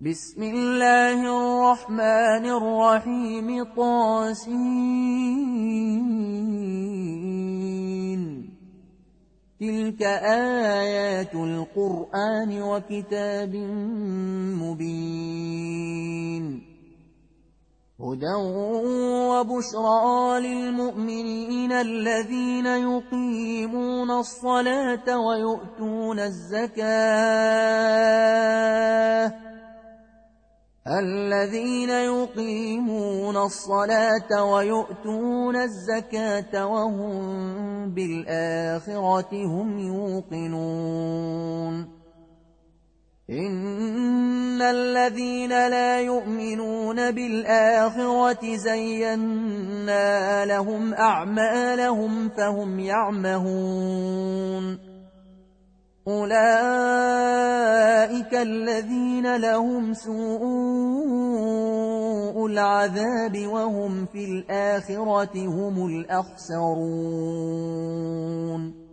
بسم الله الرحمن الرحيم طاسين. تلك آيات القرآن وكتاب مبين. هدى وبشرى للمؤمنين الذين يقيمون الصلاة ويؤتون الزكاة وهم بالآخرة هم يوقنون. إن الذين لا يؤمنون بالآخرة زينا لهم أعمالهم فهم يعمهون. أولئك الذين لهم سوء العذاب وهم في الآخرة هم الأخسرون.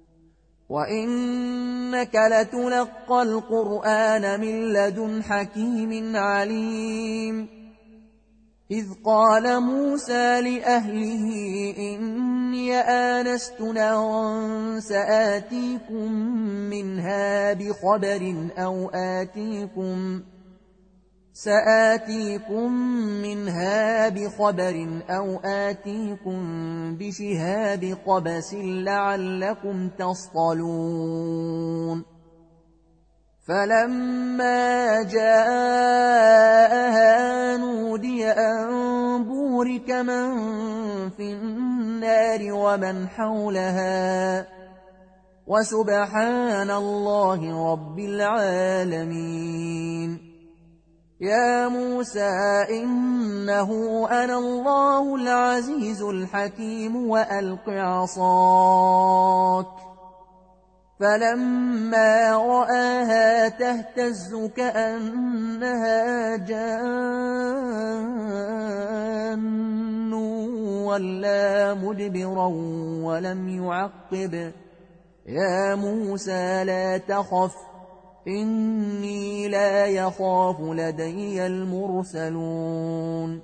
وإنك لتلقى القرآن من لدن حكيم عليم. إذ قال موسى لأهله إني آنست نارا سآتيكم منها بخبر أو آتيكم بشهاب قبس لعلكم تصطلون. فلما جاءها نودي أن بورك من في النار ومن حولها وسبحان الله رب العالمين. يا موسى إنه أنا الله العزيز الحكيم وألق عصاك. فلما رآها تهتز كأنها جان ولا مدبرا ولم يعقب. يا موسى لا تخف إني لا يخاف لدي المرسلون.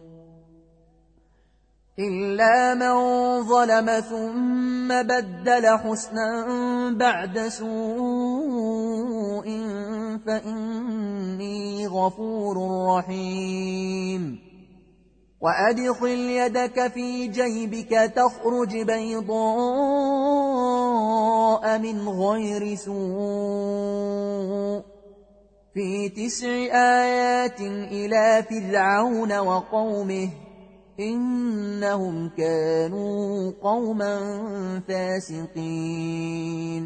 إلا من ظلم ثم بدل حسنا بعد سوء فإني غفور رحيم. وأدخل يدك في جيبك تخرج بيضاء من غير سوء في 9 آيات إلى فرعون وقومه إنهم كانوا قوما فاسقين.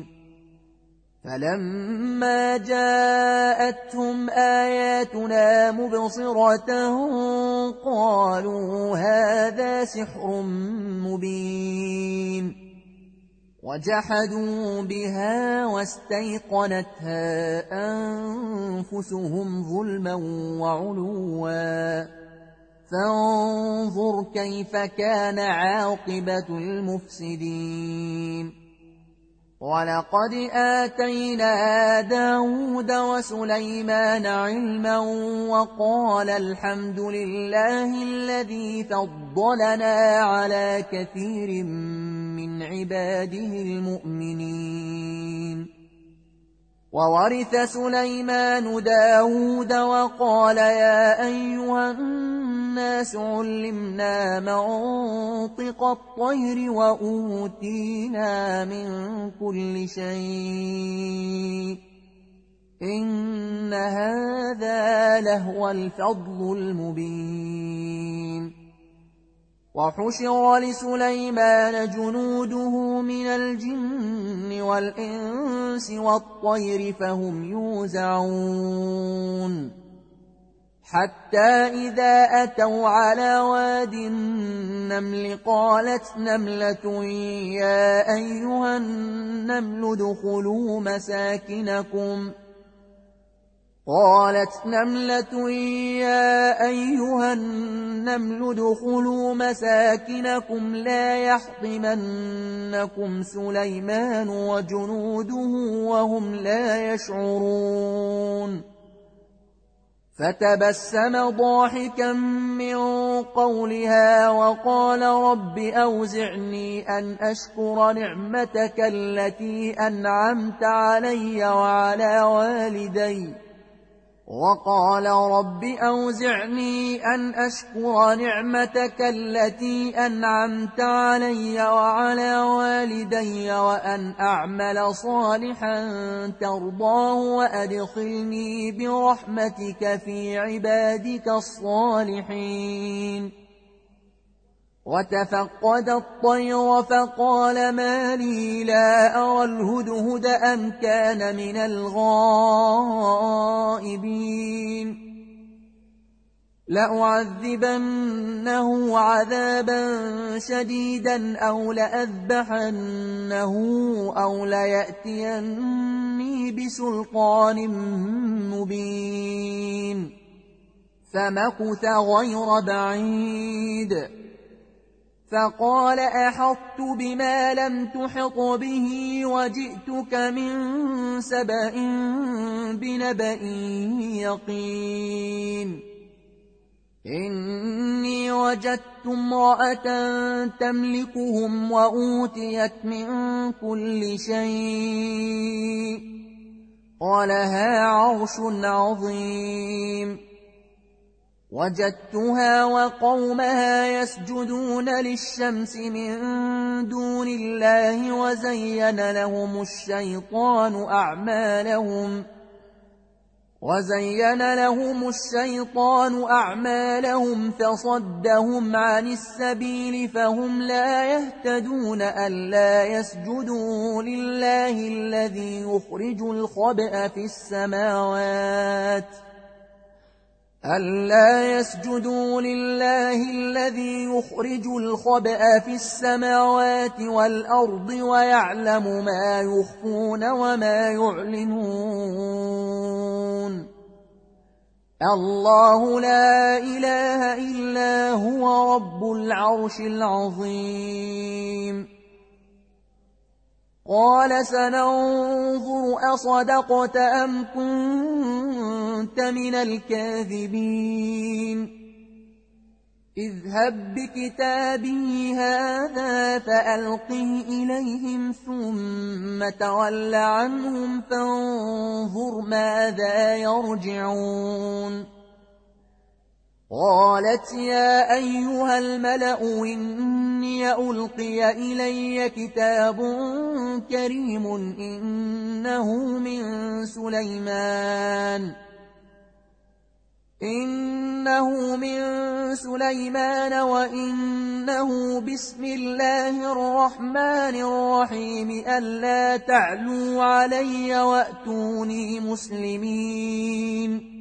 فلما جاءتهم آياتنا مبصرة قالوا هذا سحر مبين. وجحدوا بها واستيقنتها أنفسهم ظلما وعلوا فانظر كيف كان عاقبة المفسدين. ولقد آتينا داود وسليمان علما وقال الحمد لله الذي فضلنا على كثير من عباده المؤمنين. وورث سليمان داود وقال يا أيها الناس علمنا منطق الطير وأوتينا من كل شيء إن هذا لهو الفضل المبين. وحشر لسليمان جنوده من الجن والإنس والطير فهم يوزعون. حتى إذا أتوا على واد النمل قالت نملة يا أيها النمل ادخلوا مساكنكم لا يحطمنكم سليمان وجنوده وهم لا يشعرون. فتبسم ضاحكا من قولها وقال رب أوزعني أن أشكر نعمتك التي أنعمت علي وعلى والدي وأن أعمل صالحا ترضاه وأدخلني برحمتك في عبادك الصالحين. وتفقد الطير فقال ما لي لا أرى الهدهد أم كان من الغائبين لأعذبنه عذابا شديدا أو لأذبحنه أو ليأتيني بسلطان مبين. فمكث غير بعيد فقال أحطت بما لم تحط به وجئتك من سبأ بنبأ يقين. إني وجدت امرأة تملكهم وأوتيت من كل شيء ولها عرش عظيم. وجدتها وقومها يسجدون للشمس من دون الله وزين لهم الشيطان أعمالهم فصدهم عن السبيل فهم لا يهتدون. ألا يسجدوا لله الذي يخرج الخبأ في السماوات والأرض ويعلم ما يخفون وما يعلنون. الله لا إله إلا هو رب العرش العظيم. قال سننظر أصدقت أم كنت من الكاذبين. اذهب بكتابي هذا فألقه إليهم ثم تول عنهم فانظر ماذا يرجعون. قالت يا أيها الملأ إني ألقي إلي كتاب كريم إنه من سليمان وإنه بسم الله الرحمن الرحيم ألا تعلوا علي وأتوني مسلمين.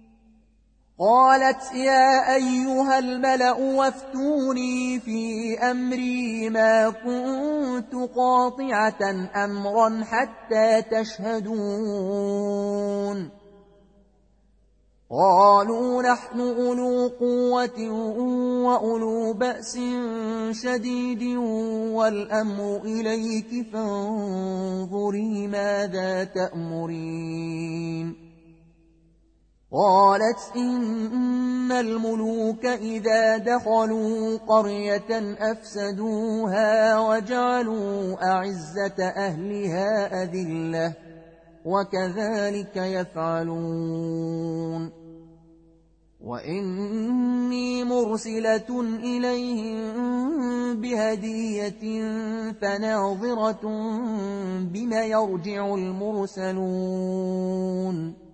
قالت يا أيها الملأ وافتوني في أمري ما كنت قاطعة أمرا حتى تشهدون. قالوا نحن أولو قوة وأولو بأس شديد والأمر إليك فانظري ماذا تأمرين. قالت إن الملوك إذا دخلوا قرية أفسدوها وجعلوا أعزة أهلها أذلة وكذلك يفعلون. وإني مرسلة إليهم بهدية فناظرة بما يرجع المرسلون.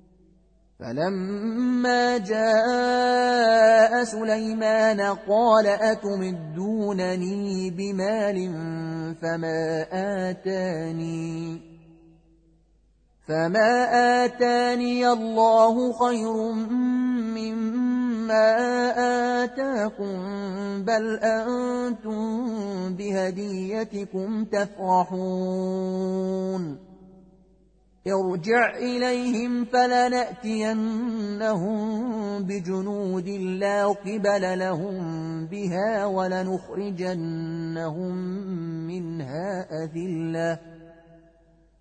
فلما جاء سليمان قال أتمدونني بمال فما آتاني الله خير مما آتاكم بل أنتم بهديتكم تفرحون. ارجع إليهم فلنأتينهم بجنود لا قبل لهم بها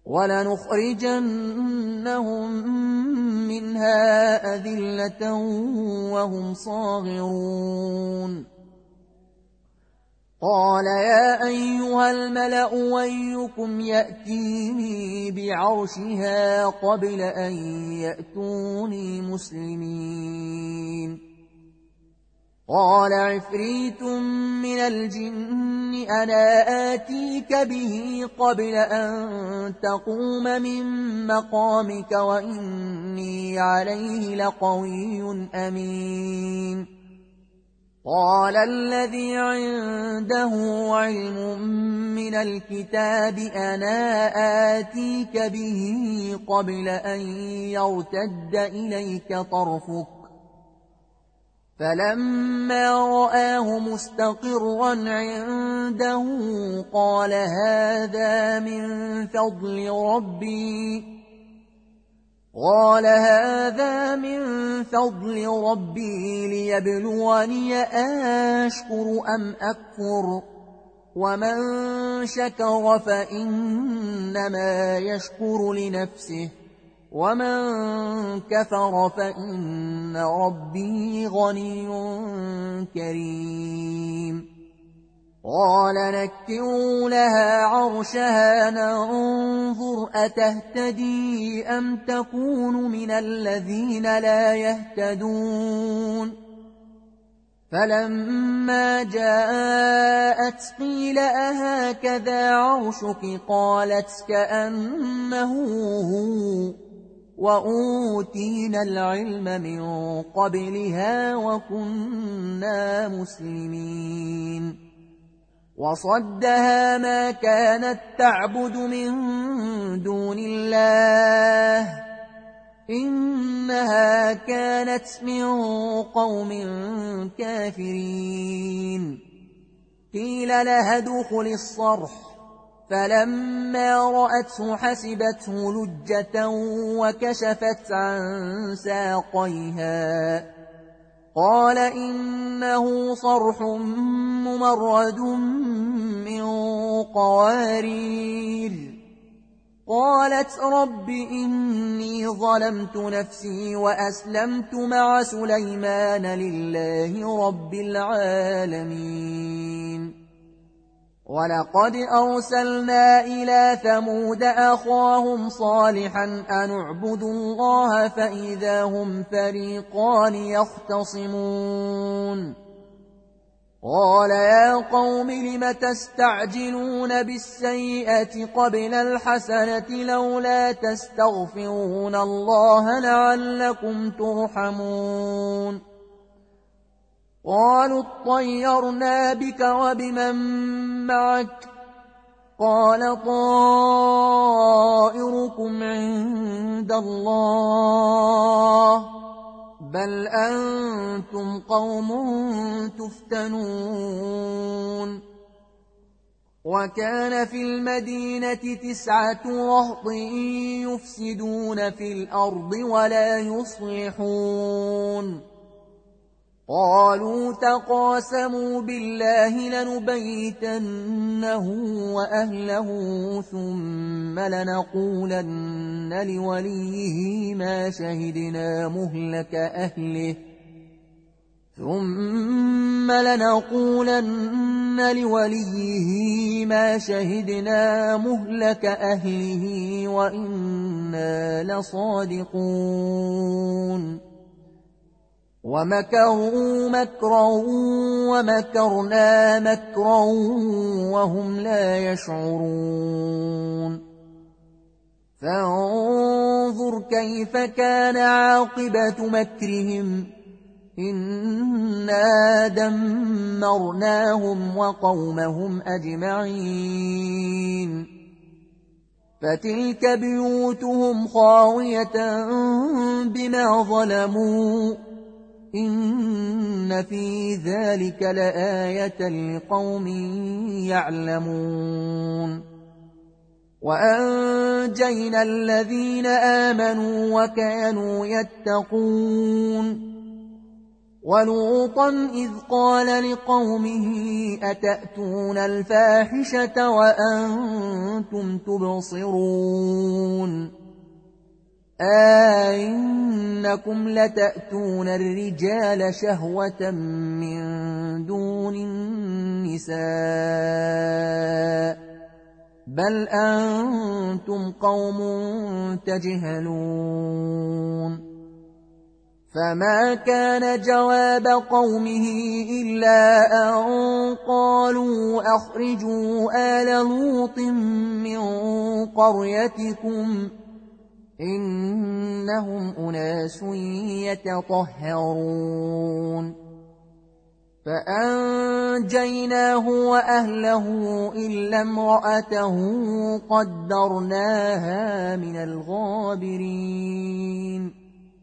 ولنخرجنهم منها أذلة وهم صاغرون قال يا أيها الملأ أيكم يأتيني بعرشها قبل أن يأتوني مسلمين قال عفريت من الجن أنا آتيك به قبل أن تقوم من مقامك وإني عليه لقوي أمين قال الذي عنده علم من الكتاب أنا آتيك به قبل أن يرتد إليك طرفك فلما رآه مستقرا عنده قال هذا من فضل ربي ليبلوني أشكر أم أكفر ومن شكر فإنما يشكر لنفسه ومن كفر فإن ربي غني كريم قال نكروا لها عرشها ننظر أتهتدي أم تكون من الذين لا يهتدون فلما جاءت قيل أهكذا عرشك قالت كأنه هو وأوتينا العلم من قبلها وكنا مسلمين وصدها ما كانت تعبد من دون الله إنها كانت من قوم كافرين قيل لها ادخل الصرح فلما رأته حسبته لجة وكشفت عن ساقيها قال إنه صرح ممرد من قوارير قالت رب إني ظلمت نفسي وأسلمت مع سليمان لله رب العالمين ولقد أرسلنا إلى ثمود أخاهم صالحا أن اعبدوا الله فإذا هم فريقان يختصمون قال يا قوم لم تستعجلون بالسيئة قبل الحسنة لولا تستغفرون الله لعلكم ترحمون قالوا اطيرنا بك وبمن معك قال طائركم عند الله بل أنتم قوم تفتنون وكان في المدينة 9 رهط يفسدون في الأرض ولا يصلحون قالوا تقاسموا بالله لنبيتنه وأهله ثم لنقولن لوليه ما شهدنا مهلك أهله وإنا لصادقون ومكروا مكرا ومكرنا مكرا وهم لا يشعرون فانظر كيف كان عاقبة مكرهم إنا دمرناهم وقومهم أجمعين فتلك بيوتهم خاوية بما ظلموا إن في ذلك لآية لقوم يعلمون وأنجينا الذين آمنوا وكانوا يتقون ولوطا إذ قال لقومه أتأتون الفاحشة وأنتم تبصرون أئنكم لتأتون الرجال شهوة من دون النساء بل أنتم قوم تجهلون فما كان جواب قومه إلا أن قالوا أخرجوا آل لوط من قريتكم إنهم أناس يتطهرون فأنجيناه وأهله إلا امرأته قدرناها من الغابرين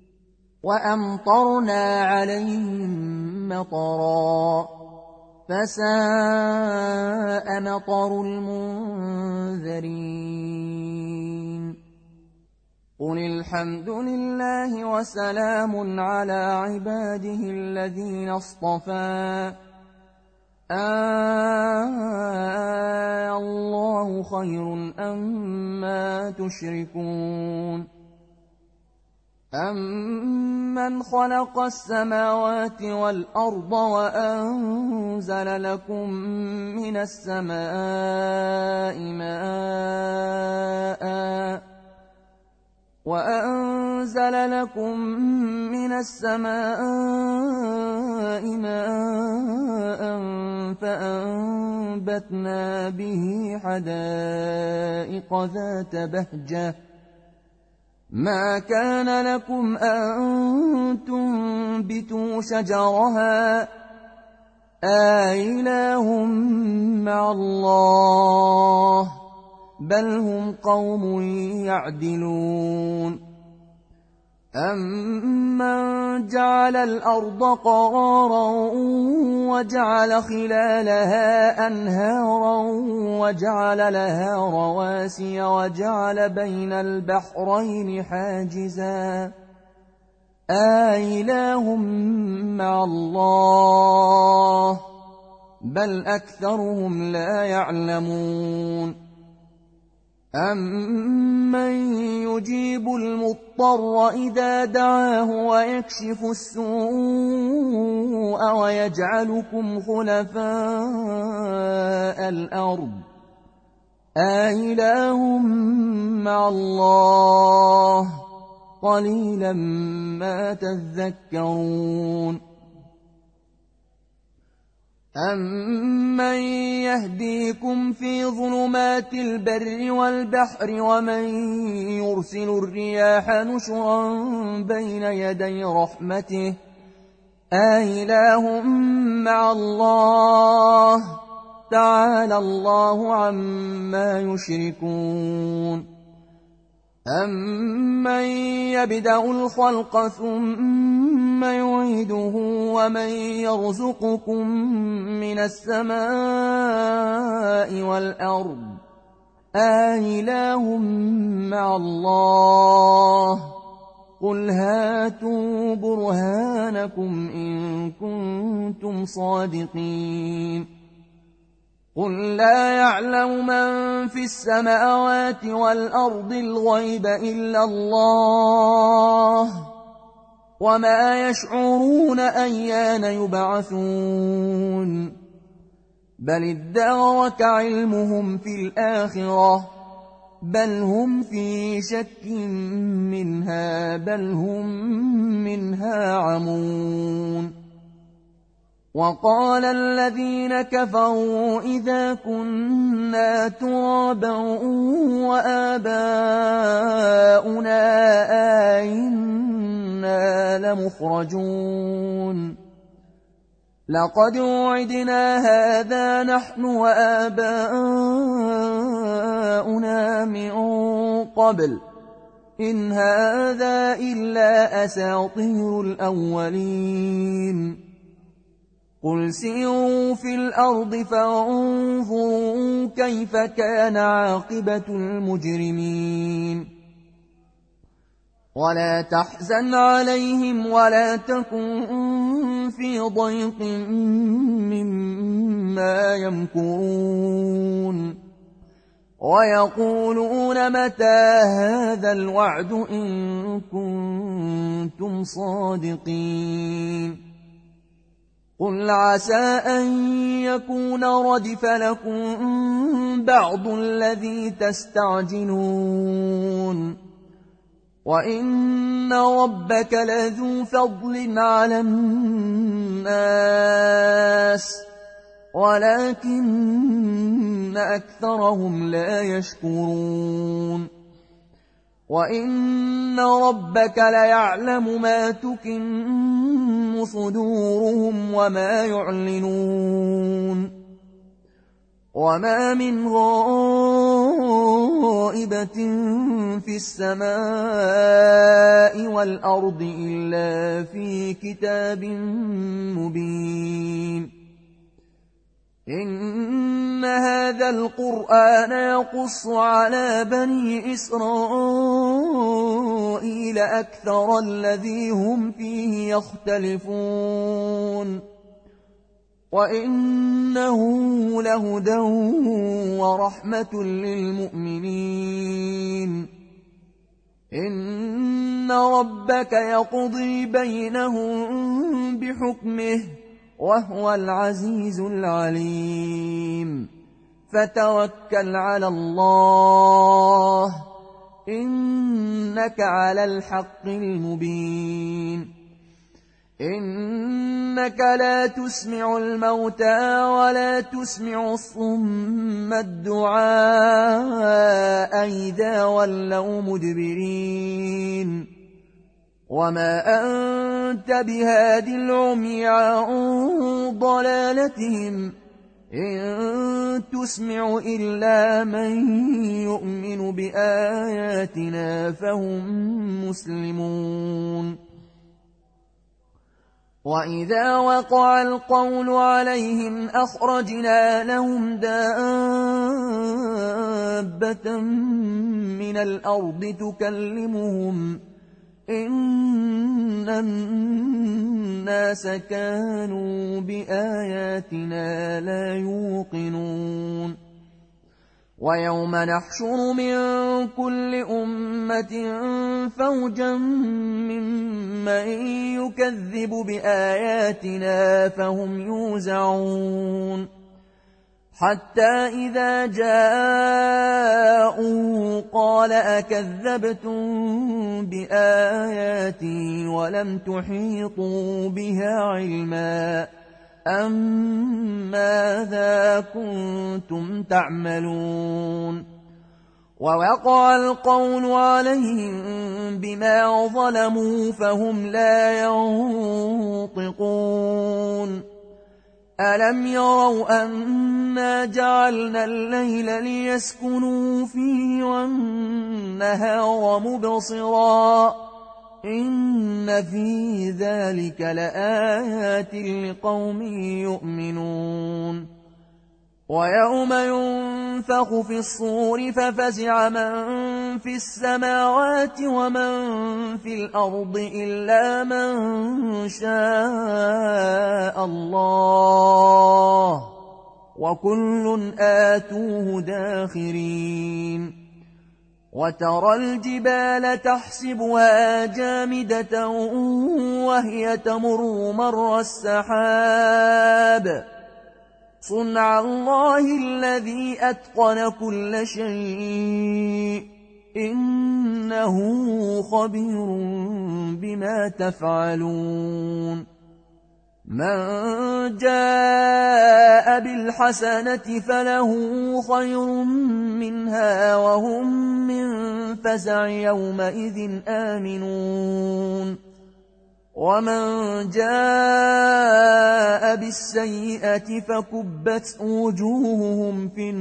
وأمطرنا عليهم مطرا فساء مطر المنذرين قل الحمد لله وسلام على عباده الذين اصطفى الله خير أما تشركون أمن خلق السماوات والأرض وأنزل لكم من السماء ماء فأنبتنا به حدائق ذات بهجة ما كان لكم أن تنبتوا شجرها أإله مع الله بل هم قوم يعدلون أمن جعل الأرض قرارا وجعل خلالها أنهارا وجعل لها رواسي وجعل بين البحرين حاجزا أإله مع الله بل أكثرهم لا يعلمون أمن يجيب المضطر إذا دعاه ويكشف السوء ويجعلكم خلفاء الأرض أإله مع الله قليلا ما تذكرون أمن يهديكم في ظلمات البر والبحر ومن يرسل الرياح نشرا بين يدي رحمته أإله مع الله تعالى الله عما يشركون أمن يبدأ الخلق ثم يعيده ومن يرزقكم من السماء والأرض أإله مع الله قل هاتوا برهانكم إن كنتم صادقين قل لا يعلم من في السماوات والأرض الغيب إلا الله وما يشعرون أيان يبعثون بل ادارك علمهم في الآخرة بل هم في شك منها بل هم منها عمون وقال الذين كفروا إذا كنا ترابا وآباؤنا أئنا لمخرجون لقد وعدنا هذا نحن وآباؤنا من قبل إن هذا إلا أساطير الأولين قل سيروا في الأرض فانظروا كيف كان عاقبة المجرمين ولا تحزن عليهم ولا تكن في ضيق مما يمكرون ويقولون متى هذا الوعد إن كنتم صادقين قل عسى أن يكون ردف لكم بعض الذي تستعجلون وإن ربك لذو فضل على الناس ولكن أكثرهم لا يشكرون وإن ربك ليعلم ما تكن صدورهم وما يعلنون وما من غائبة في السماء والأرض إلا في كتاب مبين إن هذا القرآن يقص على بني إسرائيل أكثر الذي هم فيه يختلفون وإنه لهدى ورحمة للمؤمنين إن ربك يقضي بينهم بحكمه وهو العزيز العليم فتوكل على الله إنك على الحق المبين إنك لا تسمع الموتى ولا تسمع الصم الدعاء إذا ولوا مدبرين وما أنت بهاد العمي عن ضلالتهم إن تسمع إلا من يؤمن بآياتنا فهم مسلمون وإذا وقع القول عليهم أخرجنا لهم دابة من الأرض تكلمهم إن الناس كانوا بآياتنا لا يوقنون ويوم نحشر من كل أمة فوجا ممن يكذب بآياتنا فهم يوزعون حتى إذا جاءوا قال أكذبتم بآياتي ولم تحيطوا بها علما أم ماذا كنتم تعملون ووقع القول عليهم بما ظلموا فهم لا ينطقون ألم يروا أنا جعلنا الليل ليسكنوا فيه والنهار مبصرا إن في ذلك لآيات لقوم يؤمنون ويوم ينفخ في الصور ففزع من في السماوات ومن في الأرض إلا من شاء الله وكل آتوه داخرين وترى الجبال تحسبها جامدة وهي تمر مر السحاب صنع الله الذي أتقن كل شيء إنه خبير بما تفعلون من جاء بالحسنة فله خير منها وهم من فزع يومئذ آمنون ومن جاء بالسيئة فكبت وجوههم في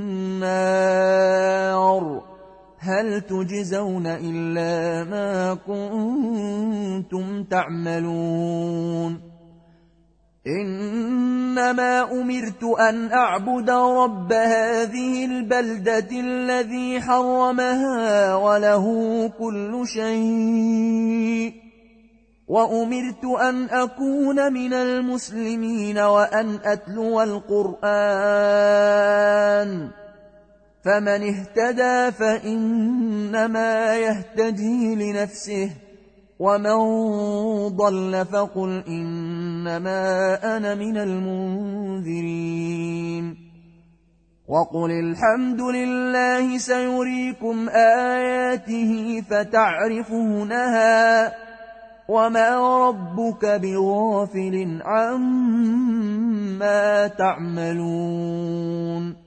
النار هل تجزون إلا ما كنتم تعملون إنما أمرت أن أعبد رب هذه البلدة الذي حرمها وله كل شيء، وأمرت أن أكون من المسلمين وأن أتلو القرآن، فمن اهتدى فإنما يهتدي لنفسه، ومن ضل فقل إنما أنا من المنذرين. وقل الحمد لله سيريكم آياته فتعرفونها، وما ربك بغافل عما تعملون.